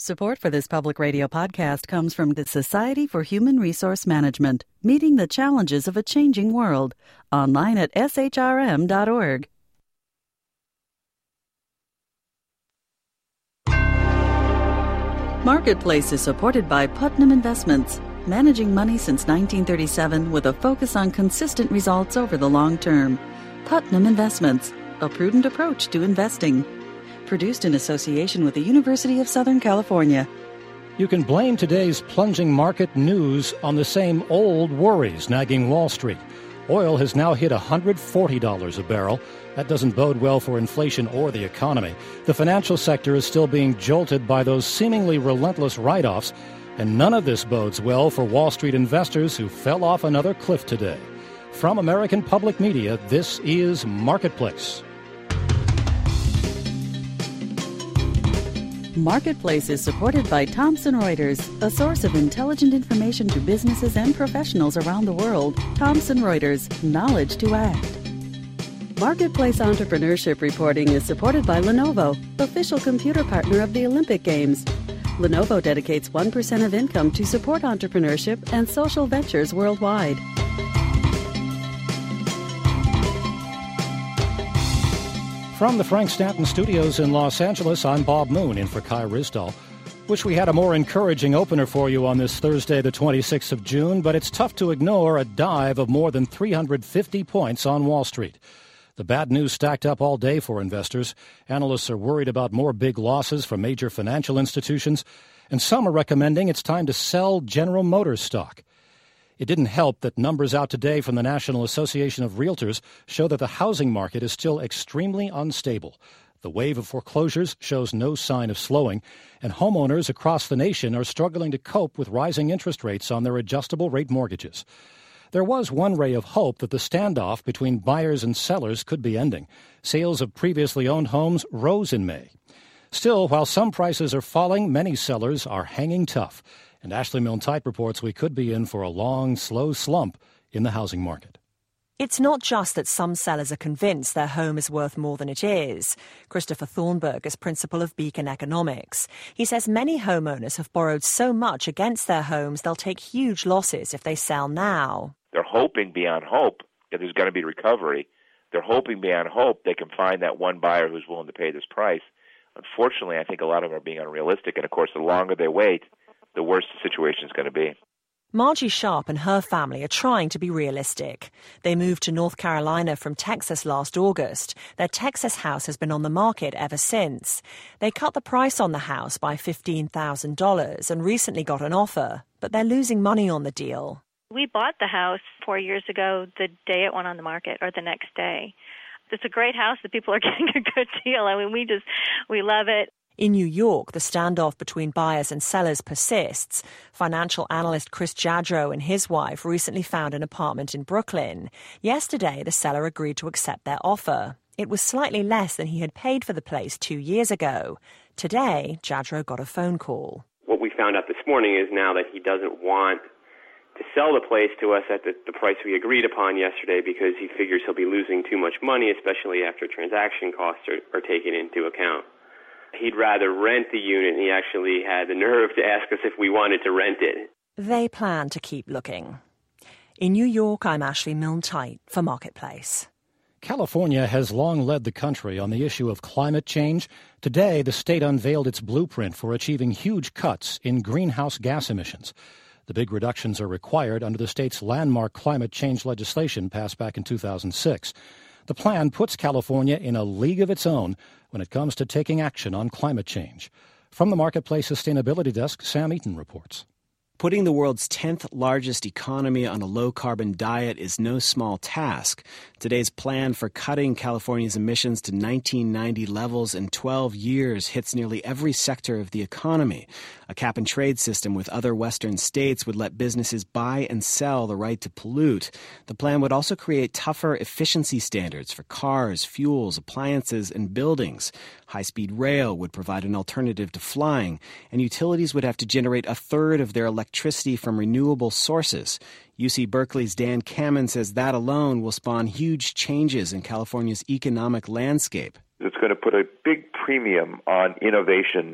Support for this public radio podcast comes from the Society for Human Resource Management, meeting the challenges of a changing world. Online at shrm.org. Marketplace is supported by Putnam Investments, managing money since 1937 with a focus on consistent results over the long term. Putnam Investments, a prudent approach to investing. Produced in association with the University of Southern California. You can blame today's plunging market news on the same old worries nagging Wall Street. Oil has now hit $140 a barrel. That doesn't bode well for inflation or the economy. The financial sector is still being jolted by those seemingly relentless write-offs, and none of this bodes well for Wall Street investors who fell off another cliff today. From American Public Media, this is Marketplace. Marketplace is supported by Thomson Reuters, a source of intelligent information to businesses and professionals around the world. Thomson Reuters, knowledge to act. Marketplace entrepreneurship reporting is supported by Lenovo, official computer partner of the Olympic Games. Lenovo dedicates 1% of income to support entrepreneurship and social ventures worldwide. From the Frank Stanton Studios in Los Angeles, I'm Bob Moon in for Kai Ryssdal. Wish we had a more encouraging opener for you on this Thursday, the 26th of June, but it's tough to ignore a dive of more than 350 points on Wall Street. The bad news stacked up all day for investors. Analysts are worried about more big losses from major financial institutions, and some are recommending it's time to sell General Motors stock. It didn't help that numbers out today from the National Association of Realtors show that the housing market is still extremely unstable. The wave of foreclosures shows no sign of slowing, and homeowners across the nation are struggling to cope with rising interest rates on their adjustable-rate mortgages. There was one ray of hope that the standoff between buyers and sellers could be ending. Sales of previously owned homes rose in May. Still, while some prices are falling, many sellers are hanging tough. And Ashley Milne-Type reports we could be in for a long, slow slump in the housing market. It's not just that some sellers are convinced their home is worth more than it is. Christopher Thornburg is principal of Beacon Economics. He says many homeowners have borrowed so much against their homes they'll take huge losses if they sell now. They're hoping beyond hope that there's going to be recovery. They're hoping beyond hope they can find that one buyer who's willing to pay this price. Unfortunately, I think a lot of them are being unrealistic, and of course, the longer they wait, the worse the situation is going to be. Margie Sharp and her family are trying to be realistic. They moved to North Carolina from Texas last August. Their Texas house has been on the market ever since. They cut the price on the house by $15,000 and recently got an offer, but they're losing money on the deal. We bought the house 4 years ago the day it went on the market, or the next day. It's a great house. The people are getting a good deal. I mean, we love it. In New York, the standoff between buyers and sellers persists. Financial analyst Chris Jadro and his wife recently found an apartment in Brooklyn. Yesterday, the seller agreed to accept their offer. It was slightly less than he had paid for the place 2 years ago. Today, Jadro got a phone call. What we found out this morning is now that he doesn't want to sell the place to us at the price we agreed upon yesterday because he figures he'll be losing too much money, especially after transaction costs are taken into account. He'd rather rent the unit, and he actually had the nerve to ask us if we wanted to rent it. They plan to keep looking. In New York, I'm Ashley Milne-Type for Marketplace. California has long led the country on the issue of climate change. Today, the state unveiled its blueprint for achieving huge cuts in greenhouse gas emissions. The big reductions are required under the state's landmark climate change legislation passed back in 2006. The plan puts California in a league of its own when it comes to taking action on climate change. From the Marketplace Sustainability Desk, Sam Eaton reports. Putting the world's 10th largest economy on a low-carbon diet is no small task. Today's plan for cutting California's emissions to 1990 levels in 12 years hits nearly every sector of the economy. A cap-and-trade system with other Western states would let businesses buy and sell the right to pollute. The plan would also create tougher efficiency standards for cars, fuels, appliances, and buildings. High-speed rail would provide an alternative to flying, and utilities would have to generate a third of their electricity from renewable sources. UC Berkeley's Dan Kamen says that alone will spawn huge changes in California's economic landscape. It's going to put a big premium on innovation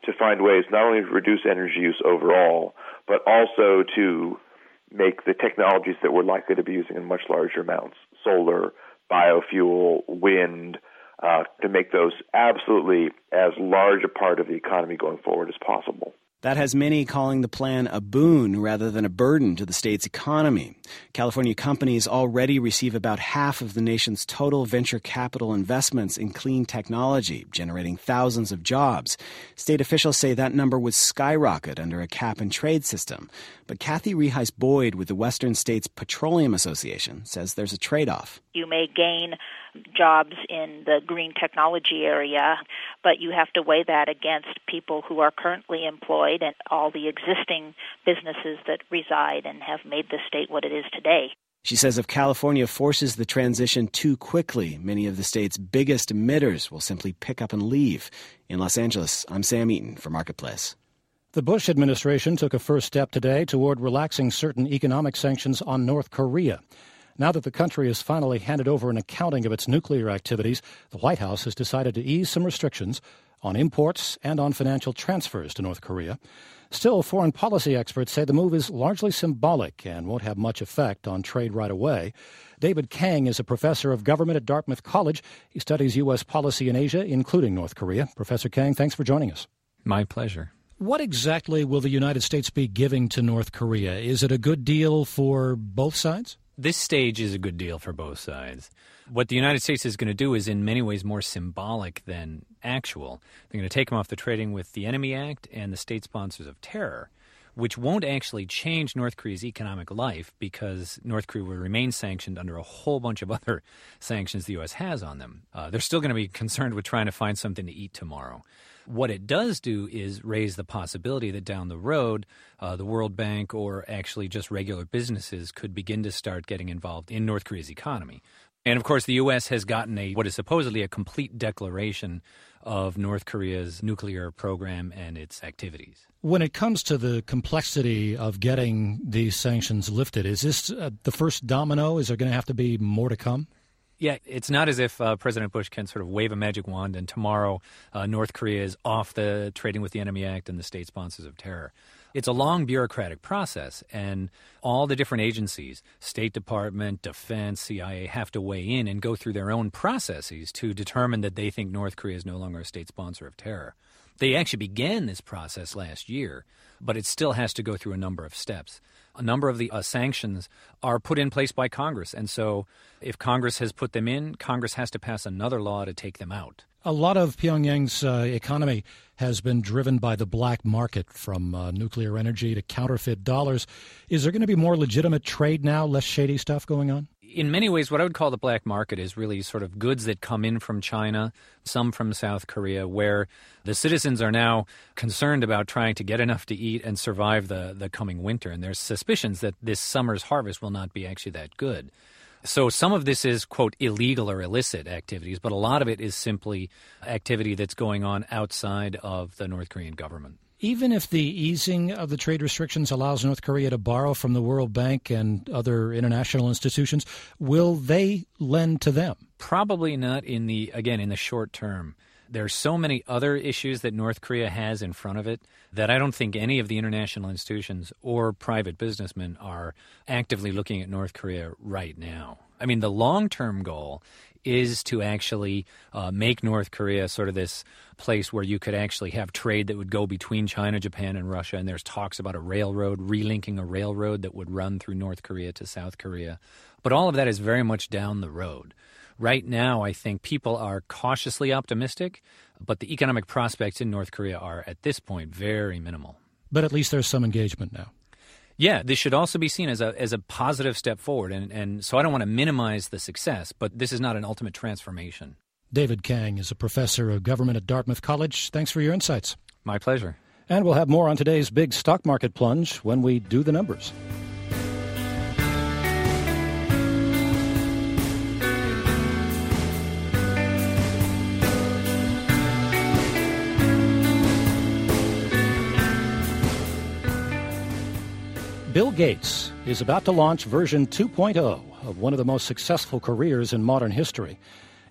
to find ways not only to reduce energy use overall, but also to make the technologies that we're likely to be using in much larger amounts, solar, biofuel, wind, to make those absolutely as large a part of the economy going forward as possible. That has many calling the plan a boon rather than a burden to the state's economy. California companies already receive about half of the nation's total venture capital investments in clean technology, generating thousands of jobs. State officials say that number would skyrocket under a cap-and-trade system. But Kathy Reheis-Boyd with the Western States Petroleum Association says there's a trade-off. You may gain jobs in the green technology area, but you have to weigh that against people who are currently employed and all the existing businesses that reside and have made the state what it is today. She says if California forces the transition too quickly, many of the state's biggest emitters will simply pick up and leave. In Los Angeles, I'm Sam Eaton for Marketplace. The Bush administration took a first step today toward relaxing certain economic sanctions on North Korea. Now that the country has finally handed over an accounting of its nuclear activities, the White House has decided to ease some restrictions on imports and on financial transfers to North Korea. Still, foreign policy experts say the move is largely symbolic and won't have much effect on trade right away. David Kang is a professor of government at Dartmouth College. He studies U.S. policy in Asia, including North Korea. Professor Kang, thanks for joining us. My pleasure. What exactly will the United States be giving to North Korea? Is it a good deal for both sides? This stage is a good deal for both sides. What the United States is going to do is in many ways more symbolic than actual. They're going to take them off the Trading with the Enemy Act and the State Sponsors of Terror, which won't actually change North Korea's economic life because North Korea will remain sanctioned under a whole bunch of other sanctions the U.S. has on them. They're still going to be concerned with trying to find something to eat tomorrow. What it does do is raise the possibility that down the road, the World Bank or actually just regular businesses could begin to start getting involved in North Korea's economy. And, of course, the U.S. has gotten what is supposedly a complete declaration of North Korea's nuclear program and its activities. When it comes to the complexity of getting these sanctions lifted, is this the first domino? Is there going to have to be more to come? Yeah, it's not as if President Bush can sort of wave a magic wand and tomorrow North Korea is off the Trading with the Enemy Act and the State Sponsors of Terror. It's a long bureaucratic process, and all the different agencies, State Department, Defense, CIA, have to weigh in and go through their own processes to determine that they think North Korea is no longer a state sponsor of terror. They actually began this process last year, but it still has to go through a number of steps. A number of the sanctions are put in place by Congress, and so if Congress has put them in, Congress has to pass another law to take them out. A lot of Pyongyang's economy has been driven by the black market, from nuclear energy to counterfeit dollars. Is there going to be more legitimate trade now, less shady stuff going on? In many ways, what I would call the black market is really sort of goods that come in from China, some from South Korea, where the citizens are now concerned about trying to get enough to eat and survive the coming winter. And there's suspicions that this summer's harvest will not be actually that good. So some of this is, quote, illegal or illicit activities, but a lot of it is simply activity that's going on outside of the North Korean government. Even if the easing of the trade restrictions allows North Korea to borrow from the World Bank and other international institutions, will they lend to them? Probably not in the short term. There are so many other issues that North Korea has in front of it that I don't think any of the international institutions or private businessmen are actively looking at North Korea right now. I mean, the long-term goal is to actually make North Korea sort of this place where you could actually have trade that would go between China, Japan, and Russia. And there's talks about relinking a railroad that would run through North Korea to South Korea. But all of that is very much down the road. Right now, I think people are cautiously optimistic, but the economic prospects in North Korea are, at this point, very minimal. But at least there's some engagement now. Yeah, this should also be seen as a positive step forward. And so I don't want to minimize the success, but this is not an ultimate transformation. David Kang is a professor of government at Dartmouth College. Thanks for your insights. My pleasure. And we'll have more on today's big stock market plunge when we do the numbers. Bill Gates is about to launch version 2.0 of one of the most successful careers in modern history.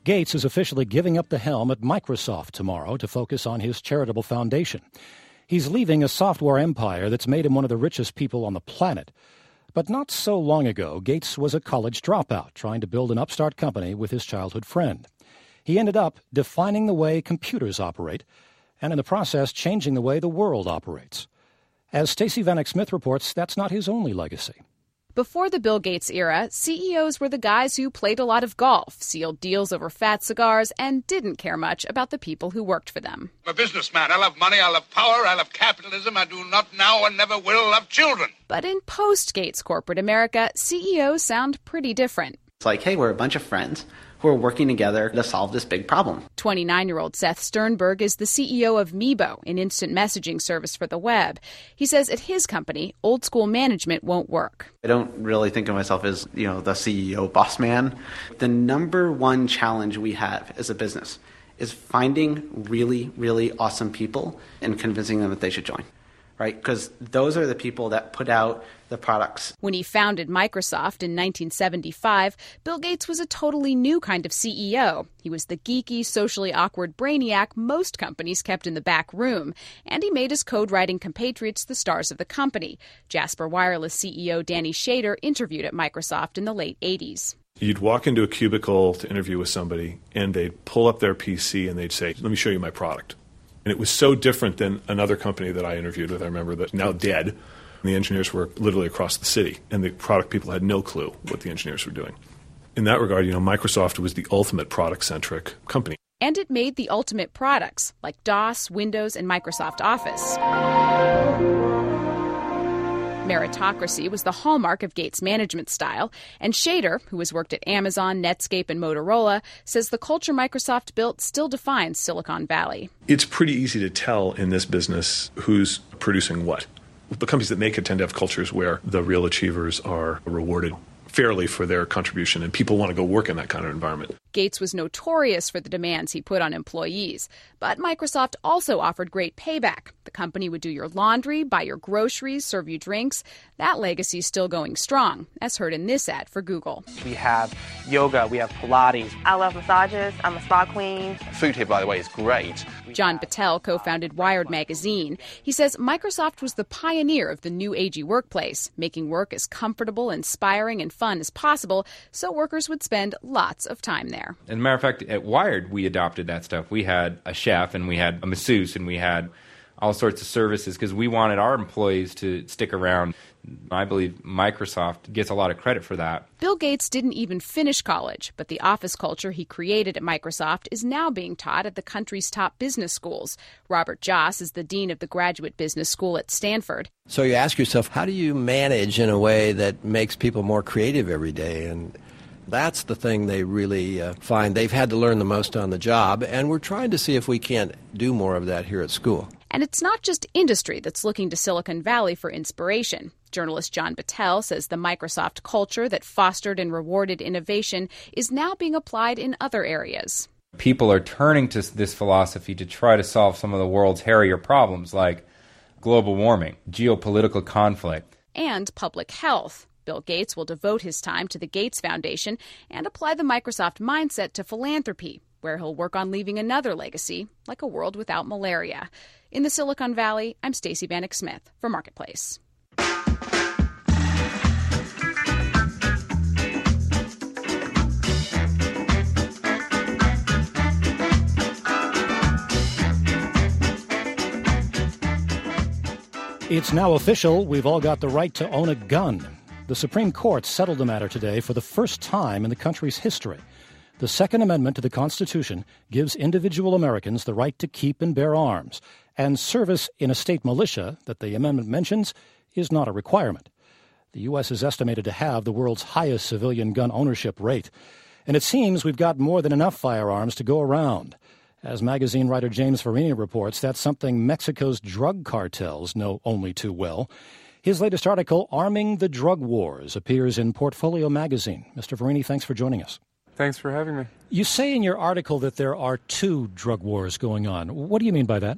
Gates is officially giving up the helm at Microsoft tomorrow to focus on his charitable foundation. He's leaving a software empire that's made him one of the richest people on the planet. But not so long ago, Gates was a college dropout trying to build an upstart company with his childhood friend. He ended up defining the way computers operate, and in the process changing the way the world operates. As Stacey Vanek Smith reports, that's not his only legacy. Before the Bill Gates era, CEOs were the guys who played a lot of golf, sealed deals over fat cigars, and didn't care much about the people who worked for them. I'm a businessman. I love money, I love power, I love capitalism. I do not now and never will love children. But in post-Gates corporate America, CEOs sound pretty different. It's like, hey, we're a bunch of friends who are working together to solve this big problem. 29-year-old Seth Sternberg is the CEO of Meebo, an instant messaging service for the web. He says at his company, old-school management won't work. I don't really think of myself as, the CEO boss man. The number one challenge we have as a business is finding really, really awesome people and convincing them that they should join. Right? Because those are the people that put out the products. When he founded Microsoft in 1975, Bill Gates was a totally new kind of CEO. He was the geeky, socially awkward brainiac most companies kept in the back room. And he made his code-writing compatriots the stars of the company. Jasper Wireless CEO Danny Shader interviewed at Microsoft in the late 80s. You'd walk into a cubicle to interview with somebody, and they'd pull up their PC and they'd say, "Let me show you my product." And it was so different than another company that I interviewed with, I remember, that's now dead. And the engineers were literally across the city, and the product people had no clue what the engineers were doing. In that regard, Microsoft was the ultimate product-centric company. And it made the ultimate products, like DOS, Windows, and Microsoft Office. Meritocracy was the hallmark of Gates' management style, and Shader, who has worked at Amazon, Netscape, and Motorola, says the culture Microsoft built still defines Silicon Valley. It's pretty easy to tell in this business who's producing what. The companies that make it tend to have cultures where the real achievers are rewarded fairly for their contribution, and people want to go work in that kind of environment. Gates was notorious for the demands he put on employees, but Microsoft also offered great payback. The company would do your laundry, buy your groceries, serve you drinks. That legacy's still going strong, as heard in this ad for Google. We have yoga, we have Pilates. I love massages. I'm a spa queen. Food here, by the way, is great. John Battelle co-founded Wired magazine. He says Microsoft was the pioneer of the new agey workplace, making work as comfortable, inspiring, and fun as possible so workers would spend lots of time there. As a matter of fact, at Wired, we adopted that stuff. We had a chef, and we had a masseuse, and we had all sorts of services because we wanted our employees to stick around. I believe Microsoft gets a lot of credit for that. Bill Gates didn't even finish college, but the office culture he created at Microsoft is now being taught at the country's top business schools. Robert Joss is the dean of the Graduate Business School at Stanford. So you ask yourself, how do you manage in a way that makes people more creative every day? And that's the thing they really find they've had to learn the most on the job, and we're trying to see if we can't do more of that here at school. And it's not just industry that's looking to Silicon Valley for inspiration. Journalist John Battelle says the Microsoft culture that fostered and rewarded innovation is now being applied in other areas. People are turning to this philosophy to try to solve some of the world's hairier problems like global warming, geopolitical conflict, and public health. Bill Gates will devote his time to the Gates Foundation and apply the Microsoft mindset to philanthropy, where he'll work on leaving another legacy, like a world without malaria. In the Silicon Valley, I'm Stacey Vanek Smith for Marketplace. It's now official. We've all got the right to own a gun. The Supreme Court settled the matter today for the first time in the country's history. The Second Amendment to the Constitution gives individual Americans the right to keep and bear arms, and service in a state militia that the amendment mentions is not a requirement. The U.S. is estimated to have the world's highest civilian gun ownership rate, and it seems we've got more than enough firearms to go around. As magazine writer James Farini reports, that's something Mexico's drug cartels know only too well. His latest article, Arming the Drug Wars, appears in Portfolio magazine. Mr. Farini, thanks for joining us. Thanks for having me. You say in your article that there are two drug wars going on. What do you mean by that?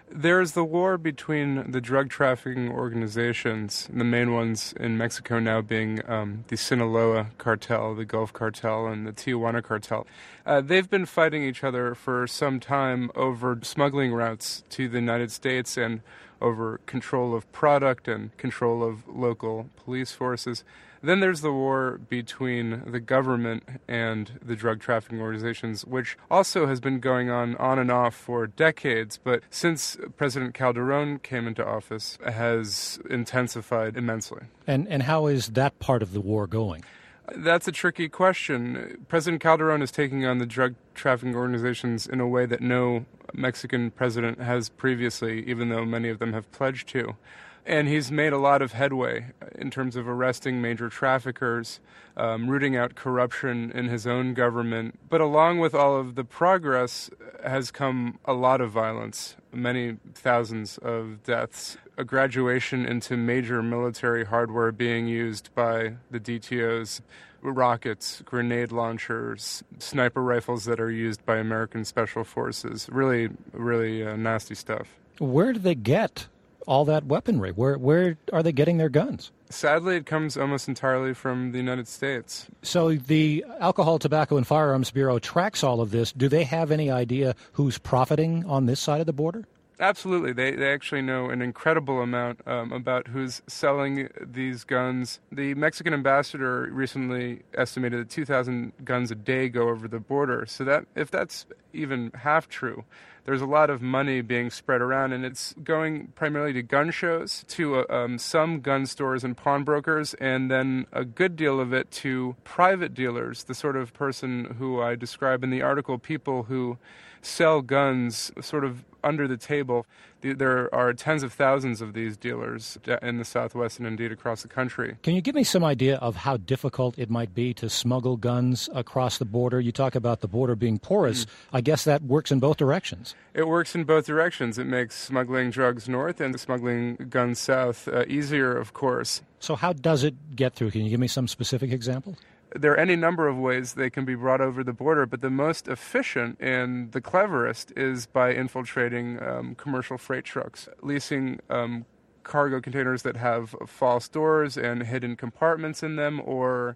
There's the war between the drug trafficking organizations, the main ones in Mexico now being the Sinaloa cartel, the Gulf cartel, and the Tijuana cartel. They've been fighting each other for some time over smuggling routes to the United States and over control of product and control of local police forces. Then there's the war between the government and the drug trafficking organizations, which also has been going on and off for decades, but since President Calderon came into office, has intensified immensely. And how is that part of the war going? That's a tricky question. President Calderon is taking on the drug trafficking organizations in a way that no Mexican president has previously, even though many of them have pledged to. And he's made a lot of headway in terms of arresting major traffickers, rooting out corruption in his own government. But along with all of the progress has come a lot of violence, many thousands of deaths, a graduation into major military hardware being used by the DTOs, rockets, grenade launchers, sniper rifles that are used by American Special Forces. Really, really nasty stuff. Where do they get all that weaponry? Where are they getting their guns? Sadly, it comes almost entirely from the United States. So the Alcohol, Tobacco, and Firearms Bureau tracks all of this. Do they have any idea who's profiting on this side of the border? Absolutely. They actually know an incredible amount about who's selling these guns. The Mexican ambassador recently estimated that 2,000 guns a day go over the border. So that if that's even half true, there's a lot of money being spread around, and it's going primarily to gun shows, to some gun stores and pawnbrokers, and then a good deal of it to private dealers, the sort of person who I describe in the article, people who sell guns sort of under the table. There are tens of thousands of these dealers in the Southwest and indeed across the country. Can you give me some idea of how difficult it might be to smuggle guns across the border? You talk about the border being porous. I guess that works in both directions. It works in both directions. It makes smuggling drugs north and smuggling guns south easier, of course. So how does it get through? Can you give me some specific examples? There are any number of ways they can be brought over the border, but the most efficient and the cleverest is by infiltrating commercial freight trucks, leasing cargo containers that have false doors and hidden compartments in them, or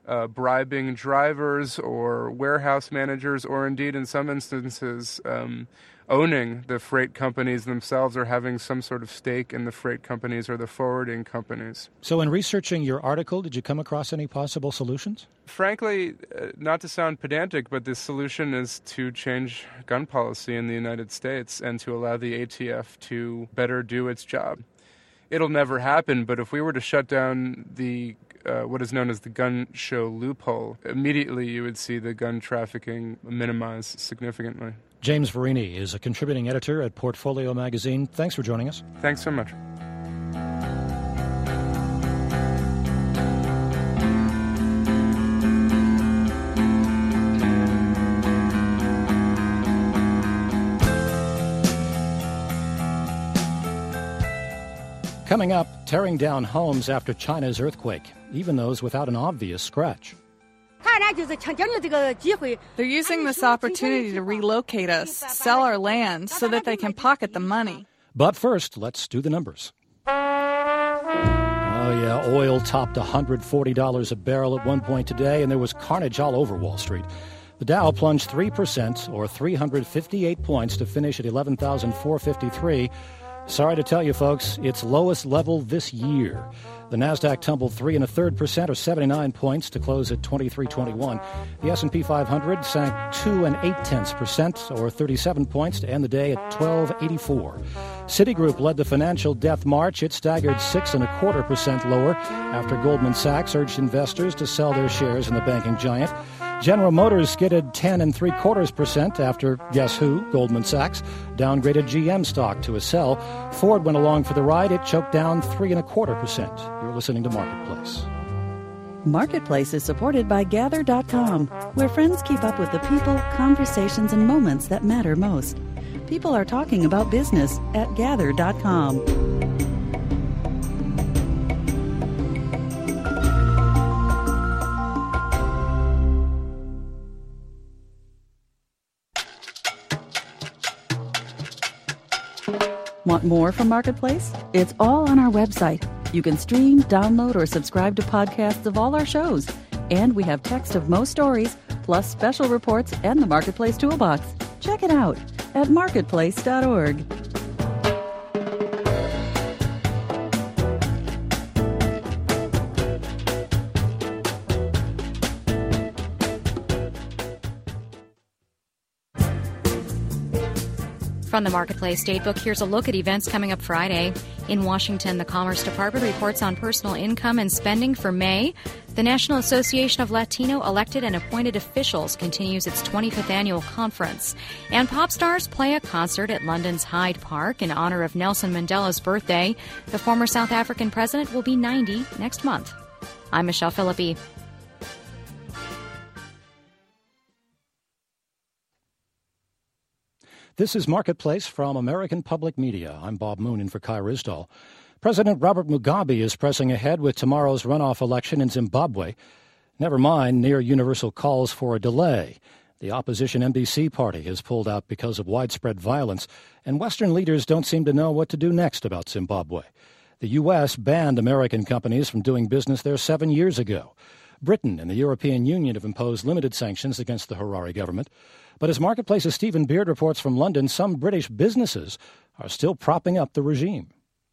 bribing drivers or warehouse managers, or indeed in some instances owning the freight companies themselves or having some sort of stake in the freight companies or the forwarding companies. So in researching your article, did you come across any possible solutions? Frankly, not to sound pedantic, but the solution is to change gun policy in the United States and to allow the ATF to better do its job. It'll never happen, but if we were to shut down the what is known as the gun show loophole, immediately you would see the gun trafficking minimize significantly. James Verini is a contributing editor at Portfolio Magazine. Thanks for joining us. Thanks so much. Coming up, tearing down homes after China's earthquake, even those without an obvious scratch. They're using this opportunity to relocate us, sell our land, so that they can pocket the money. But first, let's do the numbers. Oh, yeah, oil topped $140 a barrel at one point today, and there was carnage all over Wall Street. The Dow plunged 3%, or 358 points, to finish at 11,453. Sorry to tell you, folks, its lowest level this year. The Nasdaq tumbled 3 1/3%, or 79 points, to close at 2321. The S&P 500 sank 2 8/10%, or 37 points, to end the day at 1284. Citigroup led the financial death march. It staggered 6 1/4% lower after Goldman Sachs urged investors to sell their shares in the banking giant. General Motors skidded 10 3/4% after, guess who, Goldman Sachs, downgraded GM stock to a sell. Ford went along for the ride. It choked down 3 1/4%. You're listening to Marketplace. Marketplace is supported by Gather.com, where friends keep up with the people, conversations, and moments that matter most. People are talking about business at Gather.com. Want more from Marketplace? It's all on our website. You can stream, download, or subscribe to podcasts of all our shows. And we have text of most stories, plus special reports and the Marketplace Toolbox. Check it out at marketplace.org. From the Marketplace Datebook, here's a look at events coming up Friday. In Washington, the Commerce Department reports on personal income and spending for May. The National Association of Latino Elected and Appointed Officials continues its 25th annual conference. And pop stars play a concert at London's Hyde Park in honor of Nelson Mandela's birthday. The former South African president will be 90 next month. I'm Michelle Philippi. This is Marketplace from American Public Media. I'm Bob Moon in for Kai Risdall. President Robert Mugabe is pressing ahead with tomorrow's runoff election in Zimbabwe. Never mind near universal calls for a delay. The opposition MDC party has pulled out because of widespread violence, and Western leaders don't seem to know what to do next about Zimbabwe. The U.S. banned American companies from doing business there 7 years ago. Britain and the European Union have imposed limited sanctions against the Harare government. But as Marketplace's Stephen Beard reports from London, some British businesses are still propping up the regime.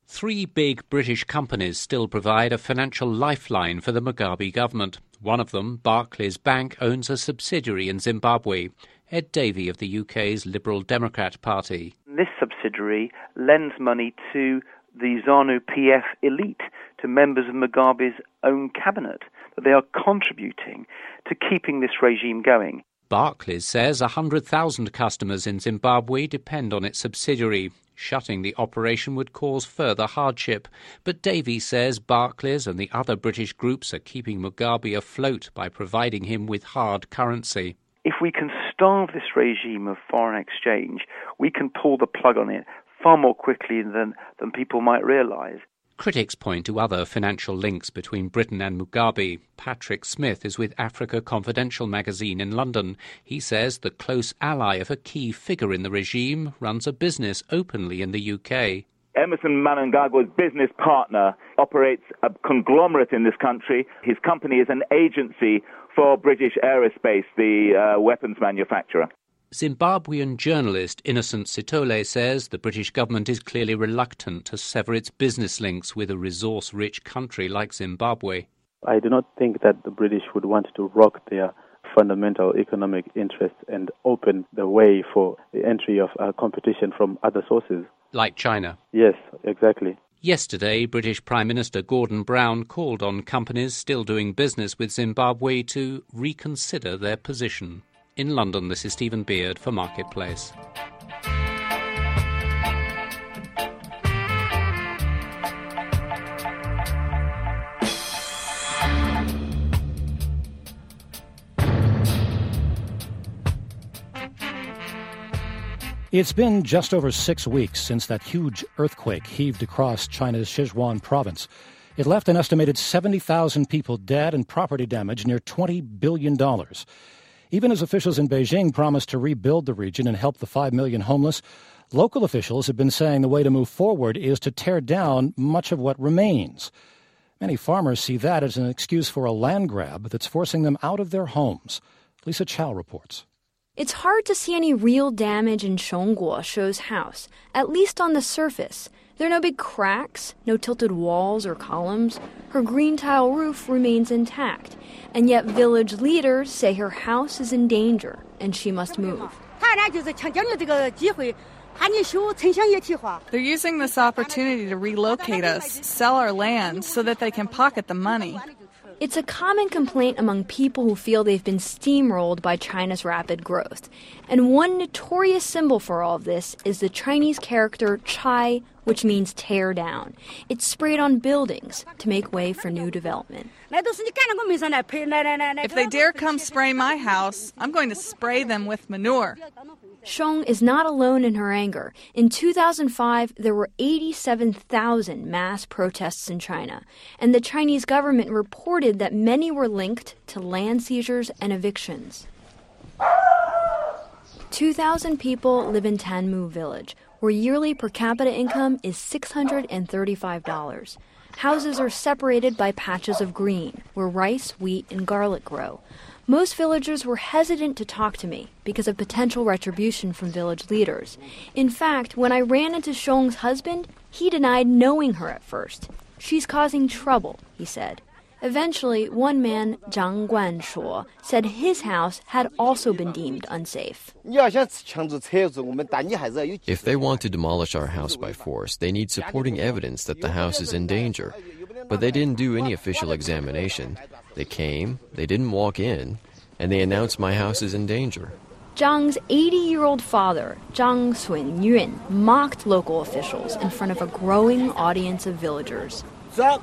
3 big British companies still provide a financial lifeline for the Mugabe government. One of them, Barclays Bank, owns a subsidiary in Zimbabwe. Ed Davey of the UK's Liberal Democrat Party. This subsidiary lends money to the ZANU-PF elite, to members of Mugabe's own cabinet. They are contributing to keeping this regime going. Barclays says 100,000 customers in Zimbabwe depend on its subsidiary. Shutting the operation would cause further hardship. But Davey says Barclays and the other British groups are keeping Mugabe afloat by providing him with hard currency. If we can starve this regime of foreign exchange, we can pull the plug on it far more quickly than people might realise. Critics point to other financial links between Britain and Mugabe. Patrick Smith is with Africa Confidential magazine in London. He says the close ally of a key figure in the regime runs a business openly in the UK. Emerson Mnangagwa's business partner operates a conglomerate in this country. His company is an agency for British Aerospace, the weapons manufacturer. Zimbabwean journalist Innocent Sitole says the British government is clearly reluctant to sever its business links with a resource-rich country like Zimbabwe. I do not think that the British would want to rock their fundamental economic interests and open the way for the entry of competition from other sources. Like China? Yes, exactly. Yesterday, British Prime Minister Gordon Brown called on companies still doing business with Zimbabwe to reconsider their position. In London, this is Stephen Beard for Marketplace. It's been just over 6 weeks since that huge earthquake heaved across China's Sichuan province. It left an estimated 70,000 people dead and property damage near $20 billion. Even as officials in Beijing promised to rebuild the region and help the 5 million homeless, local officials have been saying the way to move forward is to tear down much of what remains. Many farmers see that as an excuse for a land grab that's forcing them out of their homes. Lisa Chow reports. It's hard to see any real damage in Shongguo Shou's house, at least on the surface. There are no big cracks, no tilted walls or columns. Her green tile roof remains intact. And yet village leaders say her house is in danger and she must move. They're using this opportunity to relocate us, sell our land so that they can pocket the money. It's a common complaint among people who feel they've been steamrolled by China's rapid growth. And one notorious symbol for all of this is the Chinese character Chai, which means tear down. It's sprayed on buildings to make way for new development. If they dare come spray my house, I'm going to spray them with manure. Shong is not alone in her anger. In 2005, there were 87,000 mass protests in China, and the Chinese government reported that many were linked to land seizures and evictions. 2,000 people live in Tanmu village, where yearly per capita income is $635. Houses are separated by patches of green, where rice, wheat, and garlic grow. Most villagers were hesitant to talk to me because of potential retribution from village leaders. In fact, when I ran into Xiong's husband, he denied knowing her at first. She's causing trouble, he said. Eventually, one man, Zhang Guanshuo, said his house had also been deemed unsafe. If they want to demolish our house by force, they need supporting evidence that the house is in danger. But they didn't do any official examination. They came, they didn't walk in, and they announced my house is in danger. Zhang's 80-year-old father, Zhang Sunyun, mocked local officials in front of a growing audience of villagers. They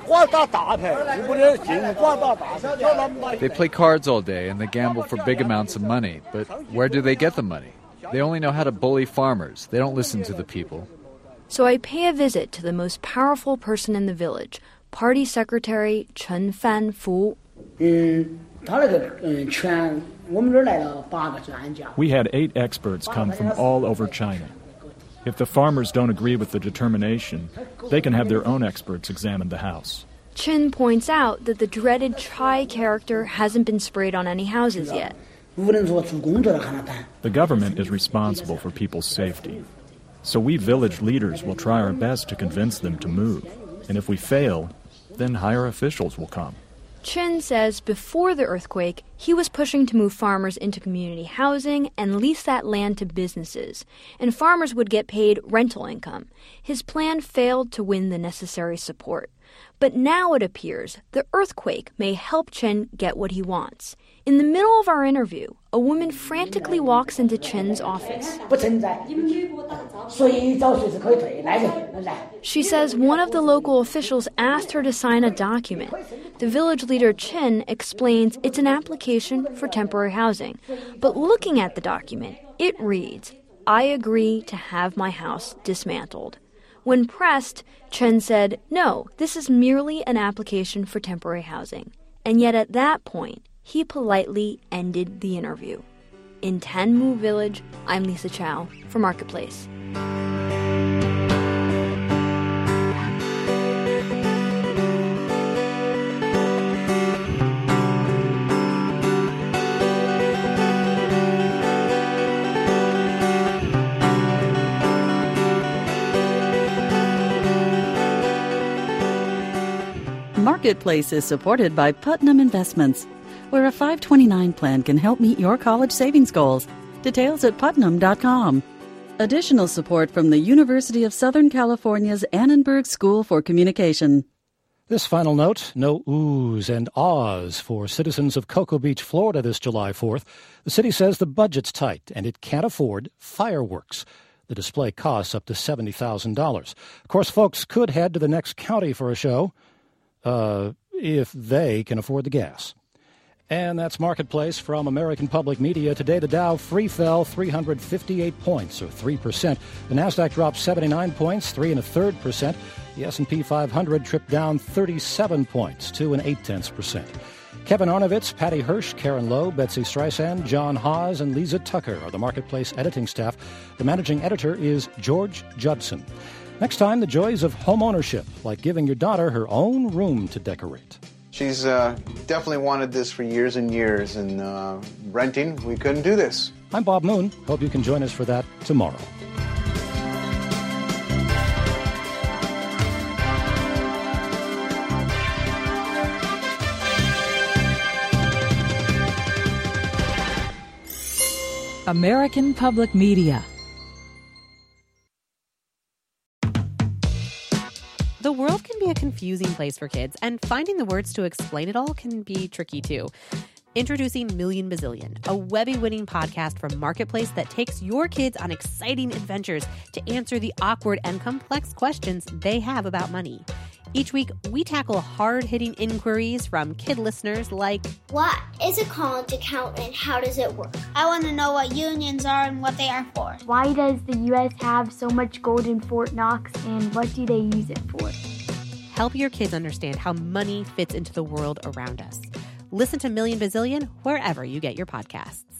play cards all day and they gamble for big amounts of money, but where do they get the money? They only know how to bully farmers. They don't listen to the people. So I pay a visit to the most powerful person in the village, Party Secretary Chen Fanfu. We had 8 experts come from all over China. If the farmers don't agree with the determination, they can have their own experts examine the house. Chen points out that the dreaded Chai character hasn't been sprayed on any houses yet. The government is responsible for people's safety. So we village leaders will try our best to convince them to move. And if we fail, then higher officials will come. Chen says before the earthquake, he was pushing to move farmers into community housing and lease that land to businesses, and farmers would get paid rental income. His plan failed to win the necessary support. But now it appears the earthquake may help Chen get what he wants. In the middle of our interview, a woman frantically walks into Chen's office. She says one of the local officials asked her to sign a document. The village leader Chen explains it's an application for temporary housing. But looking at the document, it reads, "I agree to have my house dismantled." When pressed, Chen said, "No, this is merely an application for temporary housing." And yet at that point, he politely ended the interview. In Tanmu Village, I'm Lisa Chow for Marketplace. Marketplace is supported by Putnam Investments, where a 529 plan can help meet your college savings goals. Details at putnam.com. Additional support from the University of Southern California's Annenberg School for Communication. This final note, no oohs and ahs for citizens of Cocoa Beach, Florida this July 4th. The city says the budget's tight and it can't afford fireworks. The display costs up to $70,000. Of course, folks could head to the next county for a show, if they can afford the gas. And that's Marketplace from American Public Media. Today, the Dow free fell 358 points, or 3%. The NASDAQ dropped 79 points, 3 1/3%. The S&P 500 tripped down 37 points, 2 0.8%. Kevin Arnovitz, Patty Hirsch, Karen Lowe, Betsy Streisand, John Haas, and Lisa Tucker are the Marketplace editing staff. The managing editor is George Judson. Next time, the joys of home ownership, like giving your daughter her own room to decorate. She's definitely wanted this for years and years, and renting, we couldn't do this. I'm Bob Moon. Hope you can join us for that tomorrow. American Public Media. The world can be a confusing place for kids, and finding the words to explain it all can be tricky too. Introducing Million Bazillion, a Webby-winning podcast from Marketplace that takes your kids on exciting adventures to answer the awkward and complex questions they have about money. Each week, we tackle hard-hitting inquiries from kid listeners like, what is a college account and how does it work? I want to know what unions are and what they are for. Why does the U.S. have so much gold in Fort Knox and what do they use it for? Help your kids understand how money fits into the world around us. Listen to Million Bazillion wherever you get your podcasts.